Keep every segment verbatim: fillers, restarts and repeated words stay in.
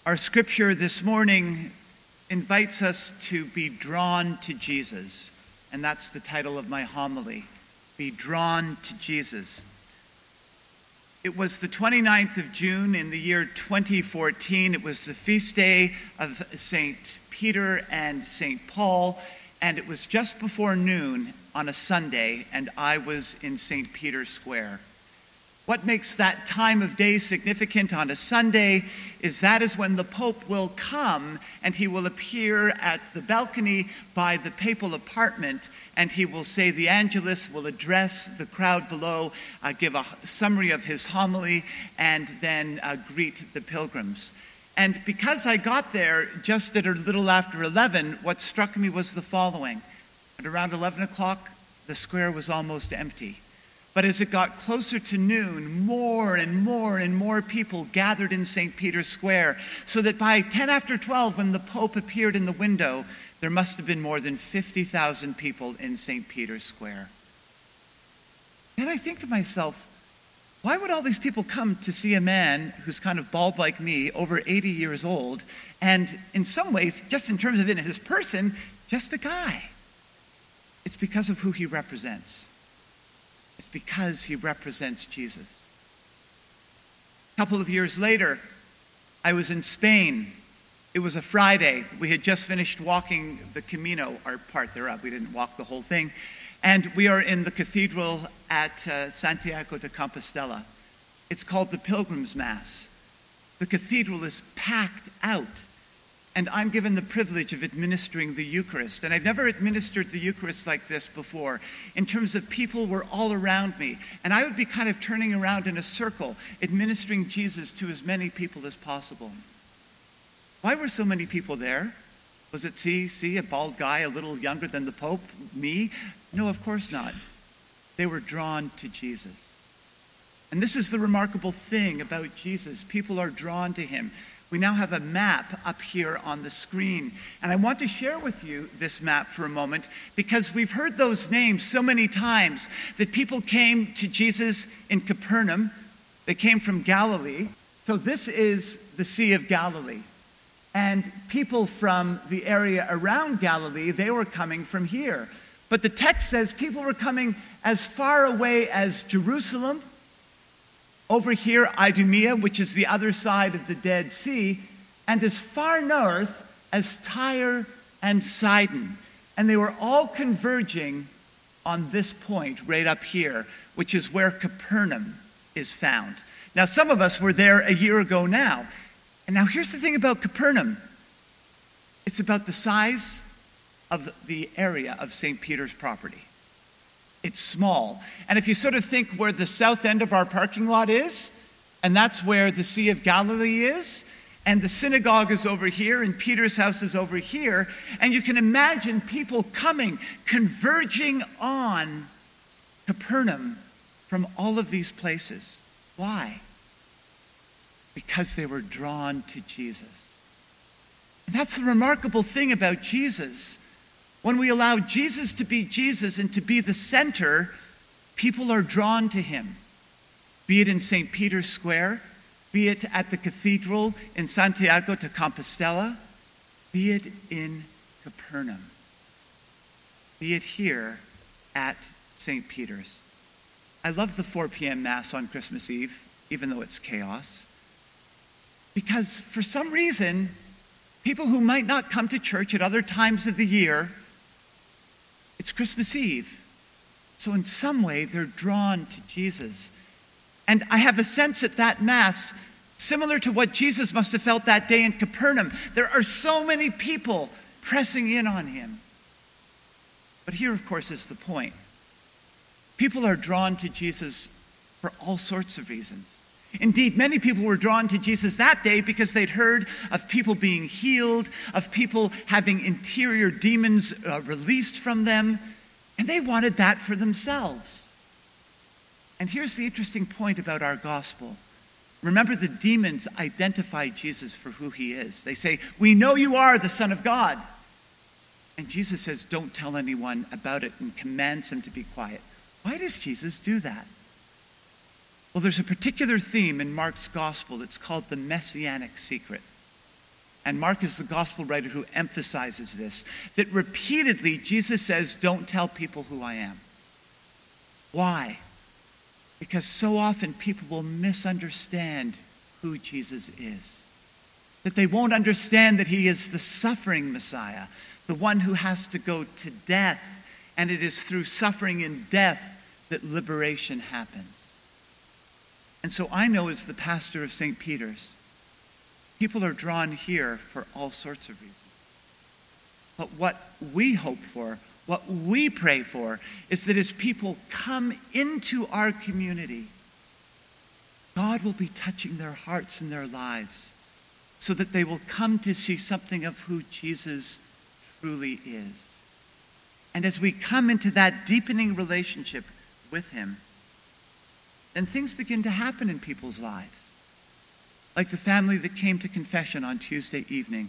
Our scripture this morning invites us to be drawn to Jesus, and that's the title of my homily, Be Drawn to Jesus. It was the twenty-ninth of June in the year twenty fourteen. It was the feast day of Saint Peter and Saint Paul, and it was just before noon on a Sunday, and I was in Saint Peter's Square. What makes that time of day significant on a Sunday is that is when the Pope will come and he will appear at the balcony by the papal apartment, and he will say the Angelus, will address the crowd below, uh, give a summary of his homily, and then uh, greet the pilgrims. And because I got there just at a little after eleven, what struck me was the following. At around eleven o'clock, the square was almost empty. But as it got closer to noon, more and more and more people gathered in Saint Peter's Square, so that by ten after twelve, when the Pope appeared in the window, there must have been more than fifty thousand people in Saint Peter's Square. Then I think to myself, why would all these people come to see a man who's kind of bald like me, over eighty years old, and in some ways, just in terms of in his person, just a guy? It's because of who he represents. It's because he represents Jesus. A couple of years later, I was in Spain. It was a Friday. We had just finished walking the Camino, our part thereof. We didn't walk the whole thing. And we are in the cathedral at uh, Santiago de Compostela. It's called the Pilgrim's Mass. The cathedral is packed out. And I'm given the privilege of administering the Eucharist. And I've never administered the Eucharist like this before. In terms of people were all around me. And I would be kind of turning around in a circle, administering Jesus to as many people as possible. Why were so many people there? Was it see, see a bald guy a little younger than the Pope? Me? No, of course not. They were drawn to Jesus. And this is the remarkable thing about Jesus. People are drawn to him. We now have a map up here on the screen. And I want to share with you this map for a moment because we've heard those names so many times that people came to Jesus in Capernaum. They came from Galilee. So this is the Sea of Galilee. And people from the area around Galilee, they were coming from here. But the text says people were coming as far away as Jerusalem. Over here, Idumea, which is the other side of the Dead Sea, and as far north as Tyre and Sidon. And they were all converging on this point right up here, which is where Capernaum is found. Now, some of us were there a year ago now. And now here's the thing about Capernaum. It's about the size of the area of Saint Peter's property. It's small. And if you sort of think where the south end of our parking lot is, and that's where the Sea of Galilee is, and the synagogue is over here, and Peter's house is over here, and you can imagine people coming, converging on Capernaum from all of these places. Why? Because they were drawn to Jesus. And that's the remarkable thing about Jesus. When we allow Jesus to be Jesus and to be the center, people are drawn to him. Be it in Saint Peter's Square, be it at the cathedral in Santiago de Compostela, be it in Capernaum, be it here at Saint Peter's. I love the four p.m. Mass on Christmas Eve, even though it's chaos, because for some reason, people who might not come to church at other times of the year, it's Christmas Eve. So in some way, they're drawn to Jesus. And I have a sense at that Mass, similar to what Jesus must have felt that day in Capernaum. There are so many people pressing in on him. But here, of course, is the point. People are drawn to Jesus for all sorts of reasons. Indeed, many people were drawn to Jesus that day because they'd heard of people being healed, of people having interior demons uh, released from them, and they wanted that for themselves. And here's the interesting point about our gospel. Remember, the demons identify Jesus for who he is. They say, "We know you are the Son of God." And Jesus says, "Don't tell anyone about it," and commands them to be quiet. Why does Jesus do that? Well, there's a particular theme in Mark's gospel. It's called the Messianic secret. And Mark is the gospel writer who emphasizes this, that repeatedly Jesus says, don't tell people who I am. Why? Because so often people will misunderstand who Jesus is. That they won't understand that he is the suffering Messiah, the one who has to go to death, and it is through suffering and death that liberation happens. And so I know as the pastor of Saint Peter's, people are drawn here for all sorts of reasons. But what we hope for, what we pray for, is that as people come into our community, God will be touching their hearts and their lives so that they will come to see something of who Jesus truly is. And as we come into that deepening relationship with him, then things begin to happen in people's lives. Like the family that came to confession on Tuesday evening.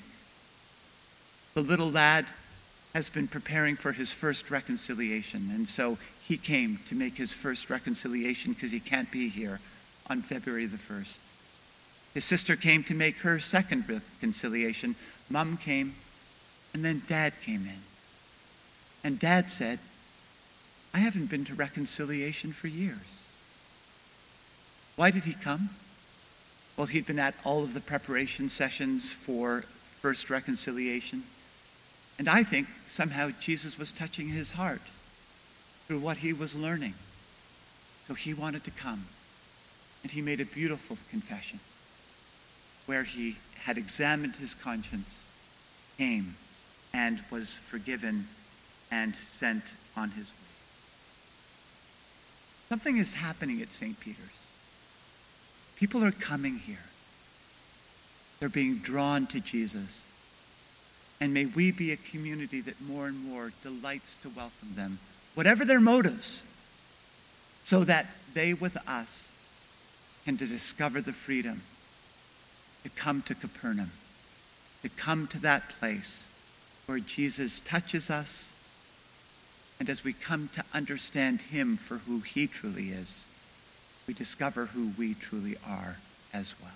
The little lad has been preparing for his first reconciliation, and so he came to make his first reconciliation because he can't be here on February the first. His sister came to make her second reconciliation. Mom came, and then Dad came in. And Dad said, I haven't been to reconciliation for years. Why did he come? Well, he'd been at all of the preparation sessions for first reconciliation. And I think somehow Jesus was touching his heart through what he was learning. So he wanted to come. And he made a beautiful confession where he had examined his conscience, came, and was forgiven and sent on his way. Something is happening at Saint Peter's. People are coming here. They're being drawn to Jesus. And may we be a community that more and more delights to welcome them, whatever their motives, so that they with us can to discover the freedom to come to Capernaum, to come to that place where Jesus touches us, and as we come to understand him for who he truly is, we discover who we truly are as well.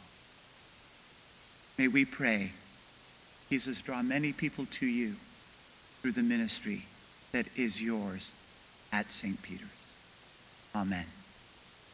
May we pray, Jesus, draw many people to you through the ministry that is yours at Saint Peter's. Amen.